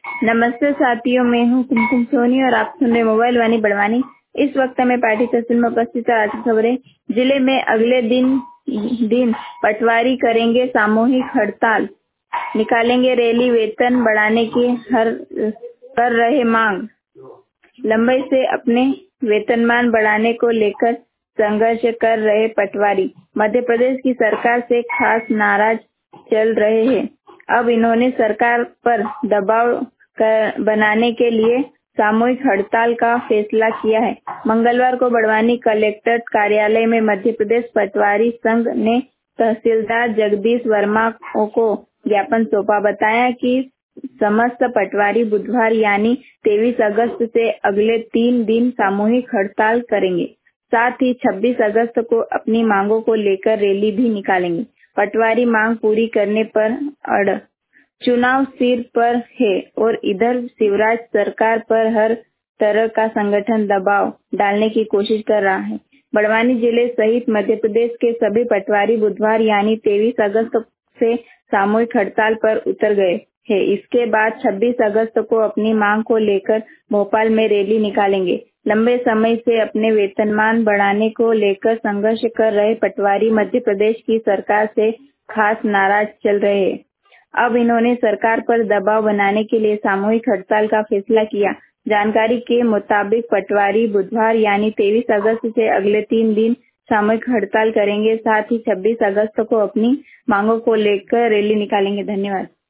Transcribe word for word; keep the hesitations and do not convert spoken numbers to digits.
नमस्ते साथियों, मैं हूँ कुमकुम सोनी और आप सुन रहे मोबाइल वाणी बड़वानी। इस वक्त में पार्टी तहसील में उपस्थित है। आज की खबरें। जिले में अगले दिन दिन पटवारी करेंगे सामूहिक हड़ताल, निकालेंगे रैली, वेतन बढ़ाने की हर कर रहे मांग। लंबई से अपने वेतनमान बढ़ाने को लेकर संघर्ष कर रहे पटवारी मध्य प्रदेश की सरकार से खास नाराज चल रहे हैं। अब इन्होंने सरकार पर दबाव कर, बनाने के लिए सामूहिक हड़ताल का फैसला किया है। मंगलवार को बड़वानी कलेक्ट्रेट कार्यालय में मध्य प्रदेश पटवारी संघ ने तहसीलदार जगदीश वर्मा को ज्ञापन सौंपा। बताया कि समस्त पटवारी बुधवार यानी तेईस अगस्त से अगले तीन दिन सामूहिक हड़ताल करेंगे। साथ ही छब्बीस अगस्त को अपनी मांगों को लेकर रैली भी निकालेंगे। पटवारी मांग पूरी करने पर अड़ चुनाव सिर पर है और इधर शिवराज सरकार पर हर तरह का संगठन दबाव डालने की कोशिश कर रहा है। बड़वानी जिले सहित मध्य प्रदेश के सभी पटवारी बुधवार यानी तेईस अगस्त से सामूहिक हड़ताल पर उतर गए हैं। इसके बाद छब्बीस अगस्त को अपनी मांग को लेकर भोपाल में रैली निकालेंगे। लंबे समय से अपने वेतनमान बढ़ाने को लेकर संघर्ष कर रहे पटवारी मध्य प्रदेश की सरकार से खास नाराज चल रहे हैं। अब इन्होंने सरकार पर दबाव बनाने के लिए सामूहिक हड़ताल का फैसला किया। जानकारी के मुताबिक पटवारी बुधवार यानी तेईस अगस्त से अगले तीन दिन सामूहिक हड़ताल करेंगे। साथ ही छब्बीस अगस्त को अपनी मांगों को लेकर रैली निकालेंगे। धन्यवाद।